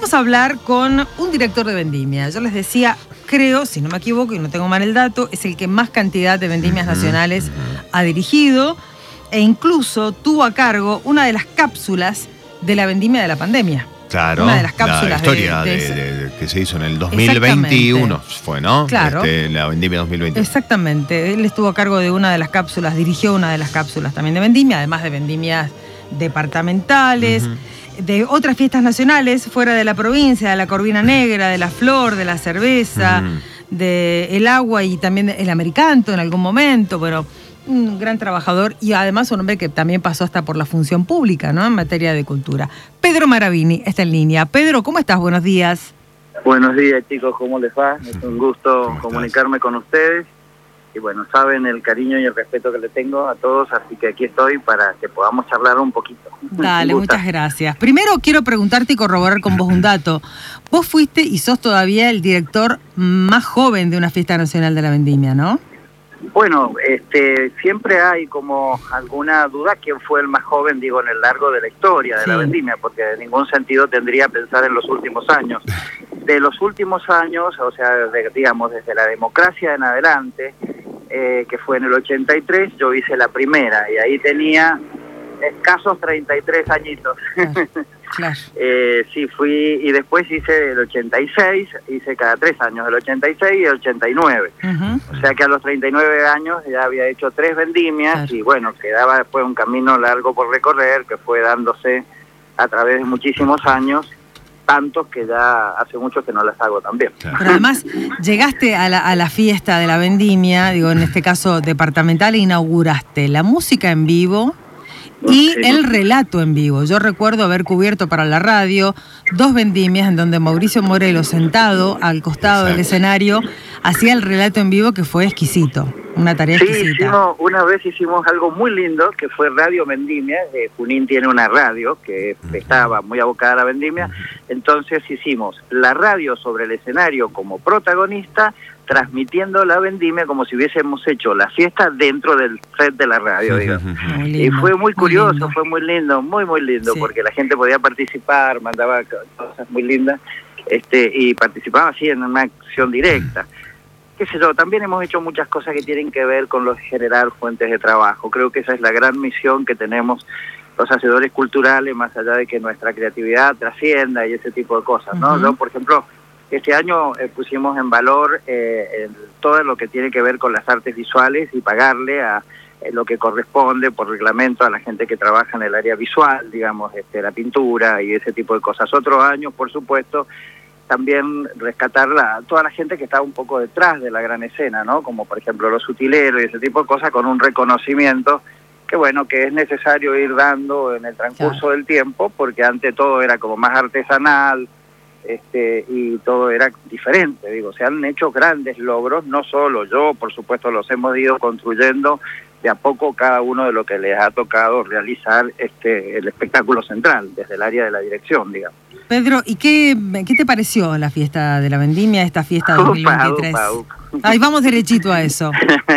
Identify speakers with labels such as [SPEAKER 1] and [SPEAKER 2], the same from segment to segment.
[SPEAKER 1] vamos a hablar con un director de vendimia. Yo les decía, creo, si no me equivoco y no tengo mal el dato, es el que más cantidad de vendimias nacionales ha dirigido e incluso tuvo a cargo una de las cápsulas de la vendimia de la pandemia.
[SPEAKER 2] Claro,
[SPEAKER 1] una de las cápsulas
[SPEAKER 2] la historia que se hizo en el 2021 fue, ¿no?
[SPEAKER 1] Claro.
[SPEAKER 2] La vendimia 2021.
[SPEAKER 1] Exactamente. Él estuvo a cargo de una de las cápsulas, dirigió una de las cápsulas también de vendimia, además de vendimias departamentales, de otras fiestas nacionales fuera de la provincia, de la Corvina Negra, de la Flor, de la cerveza, de el agua y también el Americanto en algún momento, pero un gran trabajador y además un hombre que también pasó hasta por la función pública, ¿no? En materia de cultura. Pedro Maravini está en línea. Pedro, ¿cómo estás? Buenos días.
[SPEAKER 3] Buenos días, chicos, ¿cómo les va? Es un gusto comunicarme con ustedes. Y bueno, saben el cariño y el respeto que le tengo a todos, así que aquí estoy para que podamos charlar un poquito.
[SPEAKER 1] Dale, muchas gracias. Primero quiero preguntarte y corroborar con vos un dato. Vos fuiste y sos todavía el director más joven de una fiesta nacional de la vendimia, ¿no?
[SPEAKER 3] Bueno, siempre hay como alguna duda quién fue el más joven, digo, en el largo de la historia de la vendimia, porque en ningún sentido tendría pensar en los últimos años. De los últimos años, o sea, digamos, desde la democracia en adelante, que fue en el 83, yo hice la primera, y ahí tenía escasos 33 añitos. Claro. Sí, fui, y después hice el 86, hice cada 3 años, el 86 y el 89. O sea que a los 39 años ya había hecho 3 vendimias, y bueno, quedaba después un camino largo por recorrer, que fue dándose a través de muchísimos años, tantos que ya hace mucho que no las hago también.
[SPEAKER 1] Pero además llegaste a la fiesta de la vendimia, digo, en este caso departamental, e inauguraste la música en vivo y el relato en vivo. Yo recuerdo haber cubierto para la radio 2 vendimias en donde Mauricio Morelo, sentado al costado del escenario, hacía el relato en vivo, que fue exquisito, una tarea exquisita.
[SPEAKER 3] Una vez hicimos algo muy lindo, que fue Radio Vendimia. Junín tiene una radio que estaba muy abocada a la vendimia, entonces hicimos la radio sobre el escenario como protagonista, transmitiendo la vendimia como si hubiésemos hecho la fiesta dentro del set de la radio, digamos. Y fue muy curioso, fue muy lindo, muy lindo, porque la gente podía participar, mandaba cosas muy lindas, y participaba así en una acción directa. Qué sé yo, también hemos hecho muchas cosas que tienen que ver con generar fuentes de trabajo. Creo que esa es la gran misión que tenemos los hacedores culturales, más allá de que nuestra creatividad trascienda y ese tipo de cosas, ¿no? Yo, por ejemplo, este año pusimos en valor todo lo que tiene que ver con las artes visuales y pagarle a lo que corresponde por reglamento a la gente que trabaja en el área visual, digamos, la pintura y ese tipo de cosas. Otros años, por supuesto, también rescatar toda la gente que está un poco detrás de la gran escena, ¿no? Como por ejemplo los utileros y ese tipo de cosas, con un reconocimiento que bueno, que es necesario ir dando en el transcurso del tiempo, porque ante todo era como más artesanal, y todo era diferente. Digo, se han hecho grandes logros, no solo yo, por supuesto, los hemos ido construyendo de a poco cada uno de lo que les ha tocado realizar el espectáculo central, desde el área de la dirección, digamos.
[SPEAKER 1] Pedro, ¿y qué te pareció la fiesta de la vendimia, esta fiesta 2023? Ahí vamos derechito a eso.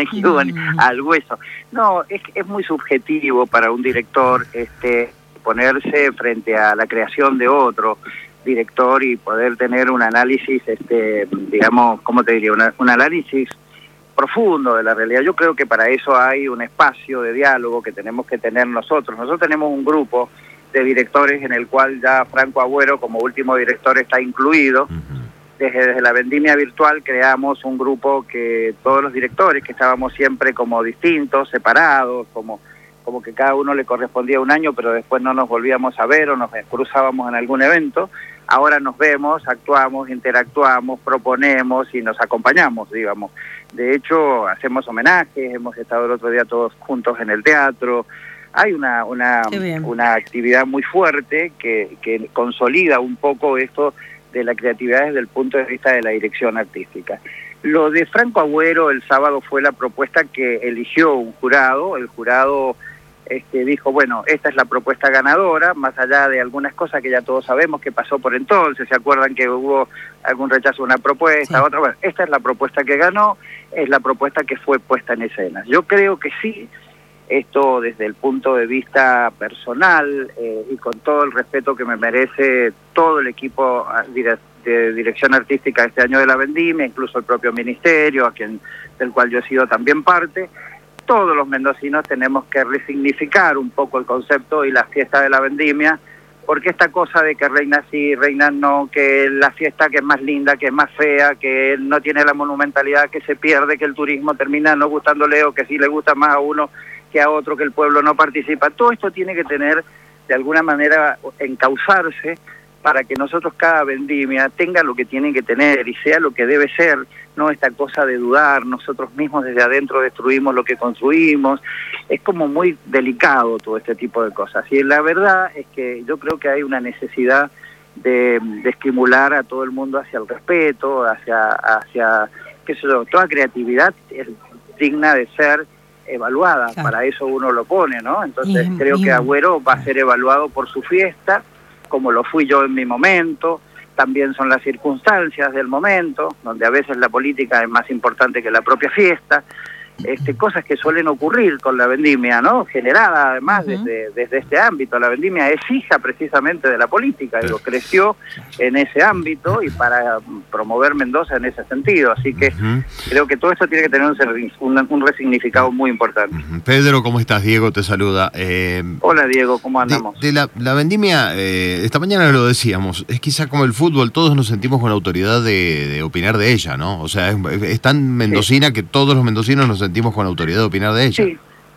[SPEAKER 3] Al hueso. No, es muy subjetivo para un director ponerse frente a la creación de otro director y poder tener un análisis, digamos, ¿cómo te diría? Un análisis profundo de la realidad. Yo creo que para eso hay un espacio de diálogo que tenemos que tener nosotros. Nosotros tenemos un grupo de directores en el cual ya Franco Agüero como último director está incluido. Desde la vendimia virtual creamos un grupo que todos los directores que estábamos siempre como distintos, separados, como que cada uno le correspondía un año, pero después no nos volvíamos a ver o nos cruzábamos en algún evento. Ahora nos vemos, actuamos, interactuamos, proponemos y nos acompañamos, digamos. De hecho, hacemos homenajes, hemos estado el otro día todos juntos en el teatro. Hay una actividad muy fuerte que consolida un poco esto de la creatividad desde el punto de vista de la dirección artística. Lo de Franco Agüero el sábado fue la propuesta que eligió un jurado. El jurado dijo, bueno, esta es la propuesta ganadora, más allá de algunas cosas que ya todos sabemos que pasó por entonces. ¿Se acuerdan que hubo algún rechazo de una propuesta, otra? Bueno, esta es la propuesta que ganó, es la propuesta que fue puesta en escena. Yo creo que sí, esto desde el punto de vista personal y con todo el respeto que me merece todo el equipo de dirección artística este año de la Vendimia, incluso el propio ministerio, del cual yo he sido también parte. Todos los mendocinos tenemos que resignificar un poco el concepto y la fiesta de la Vendimia, porque esta cosa de que reina sí, reina no, que la fiesta que es más linda, que es más fea, que no tiene la monumentalidad, que se pierde, que el turismo termina no gustándole o que sí le gusta más a uno que a otro, que el pueblo no participa. Todo esto tiene que tener, de alguna manera, encauzarse para que nosotros cada vendimia tenga lo que tiene que tener y sea lo que debe ser, no esta cosa de dudar, nosotros mismos desde adentro destruimos lo que construimos. Es como muy delicado todo este tipo de cosas. Y la verdad es que yo creo que hay una necesidad de estimular a todo el mundo hacia el respeto, hacia qué sé yo, toda creatividad es digna de ser evaluada, claro. Para eso uno lo pone, ¿no? Entonces creo que Agüero va a ser evaluado por su fiesta, como lo fui yo en mi momento. También son las circunstancias del momento, donde a veces la política es más importante que la propia fiesta. Cosas que suelen ocurrir con la vendimia, ¿no? Generada además desde este ámbito. La vendimia es hija precisamente de la política, y lo creció en ese ámbito y para promover Mendoza en ese sentido. Así que creo que todo esto tiene que tener un resignificado muy importante.
[SPEAKER 2] Pedro, ¿cómo estás? Diego te saluda.
[SPEAKER 3] Hola Diego, ¿cómo andamos?
[SPEAKER 2] La vendimia, esta mañana lo decíamos, es quizá como el fútbol, todos nos sentimos con autoridad de opinar de ella, ¿no? O sea, es tan mendocina que todos los mendocinos nos sentimos con autoridad de opinar de ella.
[SPEAKER 3] Sí,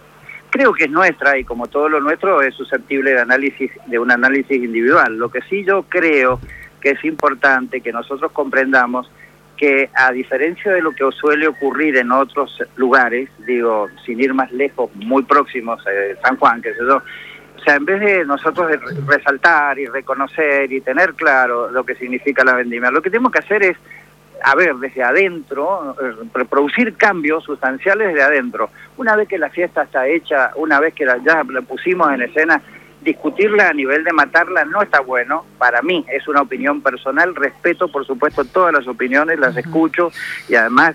[SPEAKER 3] creo que es nuestra y como todo lo nuestro es susceptible de un análisis individual. Lo que sí yo creo que es importante que nosotros comprendamos que a diferencia de lo que suele ocurrir en otros lugares, digo, sin ir más lejos, muy próximos, San Juan, qué sé yo, o sea, en vez de nosotros resaltar y reconocer y tener claro lo que significa la vendimia, lo que tenemos que hacer es desde adentro, producir cambios sustanciales desde adentro. Una vez que la fiesta está hecha, una vez que ya la pusimos en escena, discutirla a nivel de matarla no está bueno. Para mí es una opinión personal, respeto por supuesto todas las opiniones, las escucho y además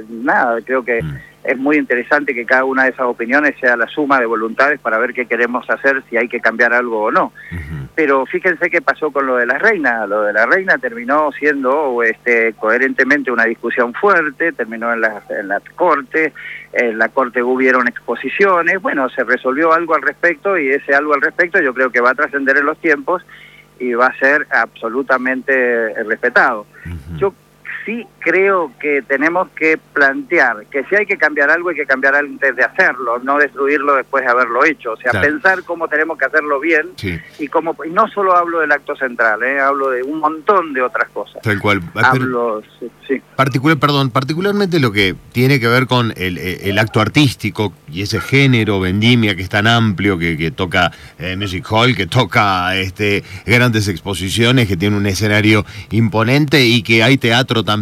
[SPEAKER 3] creo que es muy interesante que cada una de esas opiniones sea la suma de voluntades para ver qué queremos hacer, si hay que cambiar algo o no. Pero fíjense qué pasó con lo de la reina. Lo de la reina terminó siendo coherentemente una discusión fuerte, terminó en la Corte, en la Corte hubieron exposiciones, bueno, se resolvió algo al respecto y ese algo al respecto yo creo que va a trascender en los tiempos y va a ser absolutamente respetado. Yo sí creo que tenemos que plantear que si hay que cambiar algo, hay que cambiar antes de hacerlo, no destruirlo después de haberlo hecho. O sea, claro, pensar cómo tenemos que hacerlo bien, sí, y no solo hablo del acto central, hablo de un montón de otras cosas.
[SPEAKER 2] Tal cual.
[SPEAKER 3] Hablo, sí.
[SPEAKER 2] Particularmente lo que tiene que ver con el acto artístico y ese género vendimia que es tan amplio, que toca music hall, que toca grandes exposiciones, que tiene un escenario imponente y que hay teatro también.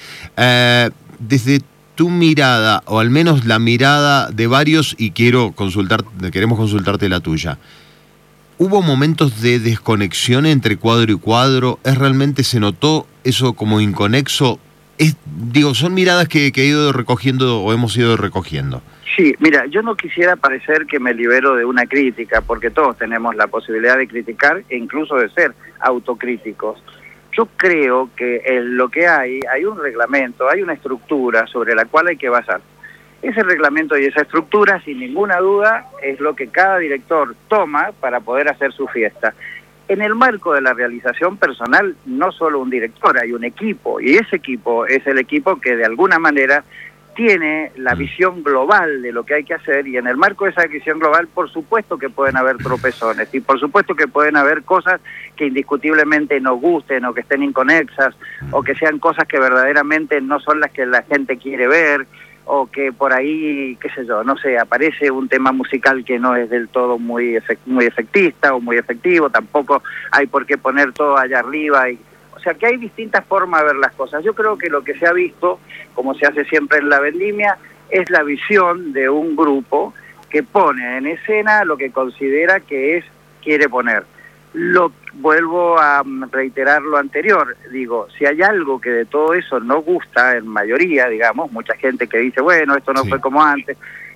[SPEAKER 2] Desde tu mirada, o al menos la mirada de varios, y queremos consultarte la tuya, ¿hubo momentos de desconexión entre cuadro y cuadro? ¿Realmente se notó eso como inconexo? Son miradas que he ido recogiendo o hemos ido recogiendo.
[SPEAKER 3] Sí, mira, yo no quisiera parecer que me libero de una crítica, porque todos tenemos la posibilidad de criticar e incluso de ser autocríticos. Yo creo que en lo que hay un reglamento, hay una estructura sobre la cual hay que basar. Ese reglamento y esa estructura, sin ninguna duda, es lo que cada director toma para poder hacer su fiesta. En el marco de la realización personal, no solo un director, hay un equipo, y ese equipo es el equipo que de alguna manera tiene la visión global de lo que hay que hacer, y en el marco de esa visión global por supuesto que pueden haber tropezones y por supuesto que pueden haber cosas que indiscutiblemente nos gusten o que estén inconexas o que sean cosas que verdaderamente no son las que la gente quiere ver, o que por ahí, qué sé yo, no sé, aparece un tema musical que no es del todo muy efectista o muy efectivo, tampoco hay por qué poner todo allá arriba o sea que hay distintas formas de ver las cosas. Yo creo que lo que se ha visto, como se hace siempre en la vendimia, es la visión de un grupo que pone en escena lo que considera que quiere poner. Vuelvo a reiterar lo anterior, digo, si hay algo que de todo eso no gusta, en mayoría, digamos, mucha gente que dice, bueno, esto no fue como antes,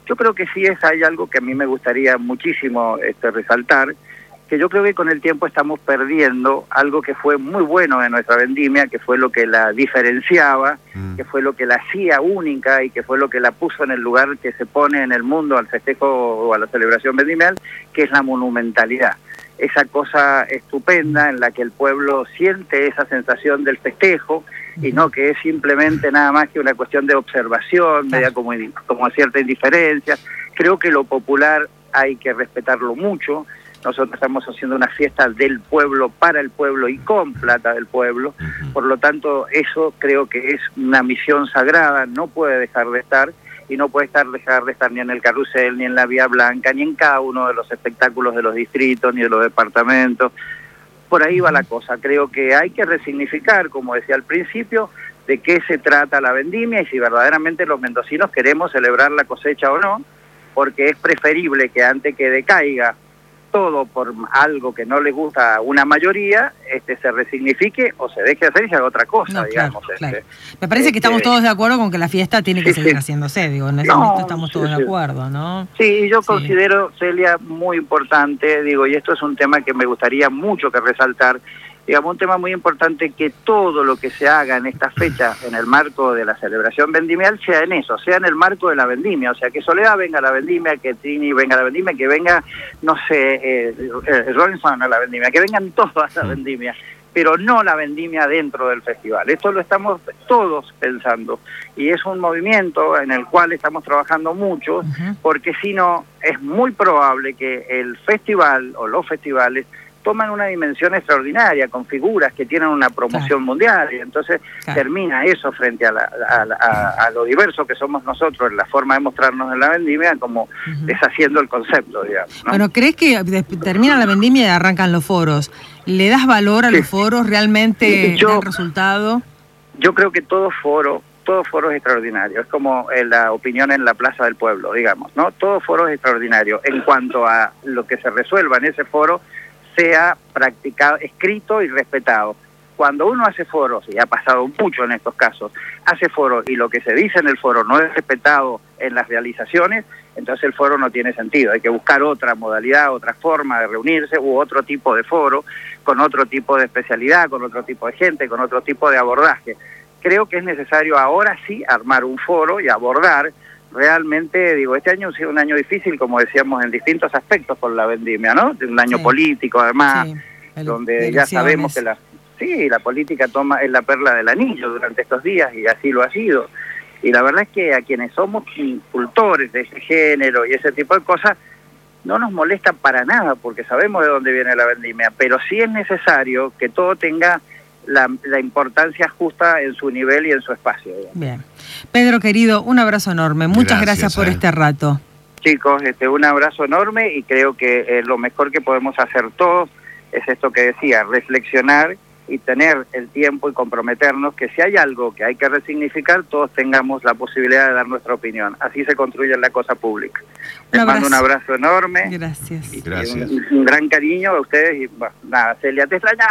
[SPEAKER 3] Yo creo que sí hay algo que a mí me gustaría muchísimo resaltar, que yo creo que con el tiempo estamos perdiendo algo que fue muy bueno de nuestra vendimia, que fue lo que la diferenciaba, que fue lo que la hacía única y que fue lo que la puso en el lugar que se pone en el mundo al festejo o a la celebración vendimial, que es la monumentalidad. Esa cosa estupenda en la que el pueblo siente esa sensación del festejo y no que es simplemente nada más que una cuestión de observación, media como cierta indiferencia. Creo que lo popular hay que respetarlo mucho. Nosotros estamos haciendo una fiesta del pueblo, para el pueblo y con plata del pueblo. Por lo tanto, eso creo que es una misión sagrada, no puede dejar de estar, y no puede dejar de estar ni en el carrusel, ni en la Vía Blanca, ni en cada uno de los espectáculos de los distritos, ni de los departamentos. Por ahí va la cosa. Creo que hay que resignificar, como decía al principio, de qué se trata la vendimia y si verdaderamente los mendocinos queremos celebrar la cosecha o no, porque es preferible que antes que decaiga todo por algo que no le gusta a una mayoría, se resignifique o se deje hacer y se haga otra cosa,
[SPEAKER 1] no,
[SPEAKER 3] digamos.
[SPEAKER 1] Claro. Me parece que estamos todos de acuerdo con que la fiesta tiene que seguir haciéndose, digo, en ese momento estamos todos de acuerdo, ¿no?
[SPEAKER 3] Sí, yo considero, Celia, muy importante, digo, y esto es un tema que me gustaría mucho que resaltar, digamos, un tema muy importante, que todo lo que se haga en esta fecha, en el marco de la celebración vendimial, sea en eso, sea en el marco de la vendimia, o sea, que Soledad venga a la vendimia, que Trini venga a la vendimia, que venga, no sé, Robinson a la vendimia, que vengan todos a la vendimia, pero no la vendimia dentro del festival. Esto lo estamos todos pensando, y es un movimiento en el cual estamos trabajando mucho, porque si no, es muy probable que el festival o los festivales toman una dimensión extraordinaria, con figuras que tienen una promoción mundial, y entonces termina eso frente a lo diverso que somos nosotros, en la forma de mostrarnos en la vendimia, como deshaciendo el concepto, digamos, ¿no?
[SPEAKER 1] Bueno, ¿crees que termina la vendimia y arrancan los foros? ¿Le das valor a los foros? ¿Realmente dan resultado?
[SPEAKER 3] Yo creo que todo foro es extraordinario, es como la opinión en la Plaza del Pueblo, digamos, ¿no? Todo foro es extraordinario. En cuanto a lo que se resuelva en ese foro, sea practicado, escrito y respetado. Cuando uno hace foros, y ha pasado mucho en estos casos, hace foros y lo que se dice en el foro no es respetado en las realizaciones, entonces el foro no tiene sentido. Hay que buscar otra modalidad, otra forma de reunirse u otro tipo de foro, con otro tipo de especialidad, con otro tipo de gente, con otro tipo de abordaje. Creo que es necesario ahora sí armar un foro y abordar. Realmente, digo, este año ha sido un año difícil, como decíamos, en distintos aspectos por la vendimia, ¿no? Un año político, además, donde ya sabemos que la política es la perla del anillo durante estos días, y así lo ha sido. Y la verdad es que a quienes somos cultores de ese género y ese tipo de cosas, no nos molesta para nada, porque sabemos de dónde viene la vendimia, pero sí es necesario que todo tenga la importancia justa en su nivel y en su espacio, digamos.
[SPEAKER 1] Bien. Pedro, querido, un abrazo enorme. Muchas gracias por este rato.
[SPEAKER 3] Chicos, un abrazo enorme, y creo que lo mejor que podemos hacer todos es esto que decía, reflexionar y tener el tiempo y comprometernos que si hay algo que hay que resignificar, todos tengamos la posibilidad de dar nuestra opinión. Así se construye la cosa pública. Les mando un abrazo enorme.
[SPEAKER 1] Gracias.
[SPEAKER 2] Gracias.
[SPEAKER 3] Un gran cariño a ustedes y nada, Celia, te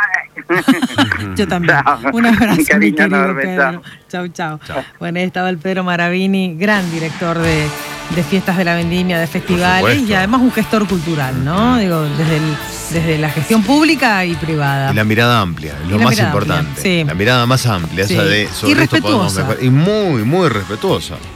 [SPEAKER 3] extrañé.
[SPEAKER 1] Yo también. Un abrazo,
[SPEAKER 3] un cariño
[SPEAKER 1] mi querido
[SPEAKER 3] enorme.
[SPEAKER 1] Pedro. Chau. Bueno, ahí estaba el Pedro Maravini, gran director de fiestas de la vendimia, de festivales, y además un gestor cultural, ¿no? Digo, desde la gestión pública y privada.
[SPEAKER 2] Y la mirada amplia, lo más importante.
[SPEAKER 1] Sí.
[SPEAKER 2] La mirada más amplia, esa de sobre
[SPEAKER 1] y
[SPEAKER 2] esto podemos
[SPEAKER 1] respetuosa.
[SPEAKER 2] mejorar. Y muy, muy respetuosa.